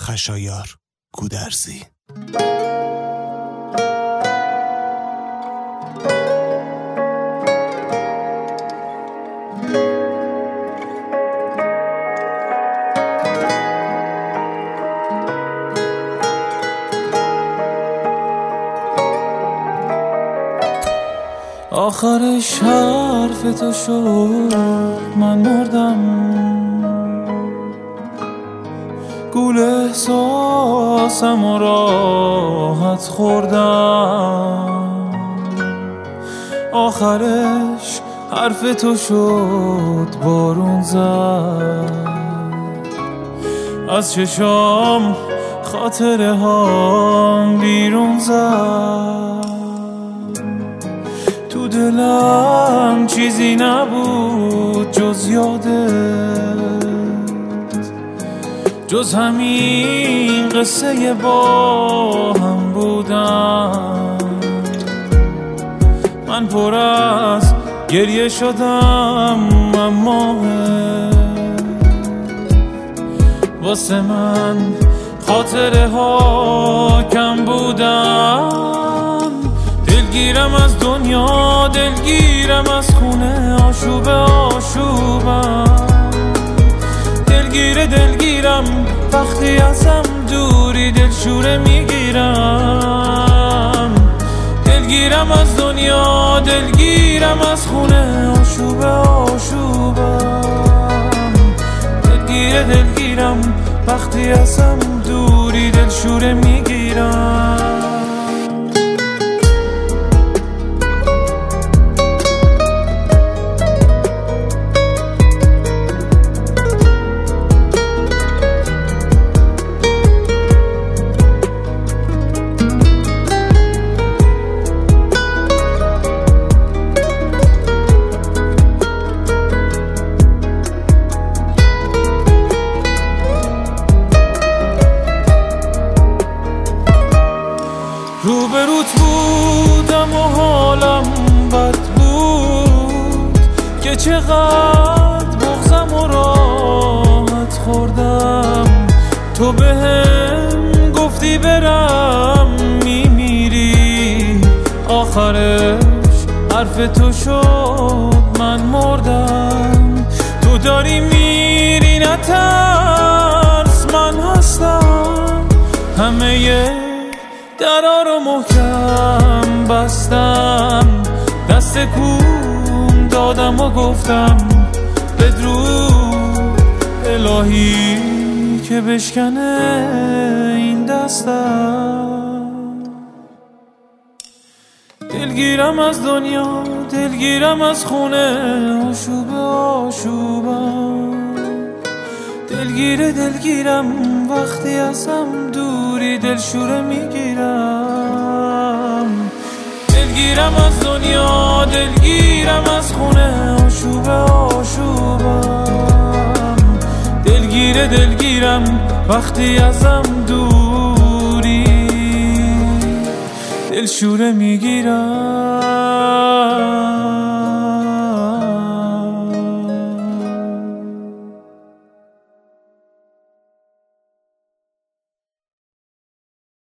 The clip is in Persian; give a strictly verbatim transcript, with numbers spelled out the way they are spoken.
خشایار گودرزی. آخرش حرف تو شد من مردم، گول احساسم و راحت خوردم. آخرش حرف تو شد بارون زد، از چشام خاطره ها بیرون زد. تو دلم چیزی نبود جز یادت، جز همین قصه با هم بودم. من پر از گریه شدم اما واسه من خاطره ها کم بودم. دلگیرم از دنیا، دلگیرم از خونه، آشوب آشوبم. دلگیره دلگیرم وقتی ازم دوری، دلشوره میگیرم. دلگیرم از دنیا، دلگیرم از خونه، آشوب آشوبم. دلگیره دلگیرم وقتی ازم دوری، دلشوره میگیرم. روبروت بودم و حالم بد بود که چقدر بغضم و راحت خوردم. تو بهم گفتی برم میمیری، آخرش حرف تو شد من مردم. تو داری میری نترس من هستم، همه درا رو محکم بستم. دست کون دادم و گفتم بدرود الهی که بشکنه این دستم. دلگیرم از دنیا، دلگیرم از خونه، آشوب آشوبم. دلگیره دلگیرم وقتی ازم دوری، دلشوره میگیرم. دلگیرم از دنیا، دلگیرم از خونه، آشوب آشوبم. دلگیره دلگیرم وقتی ازم دوری، دلشوره میگیرم.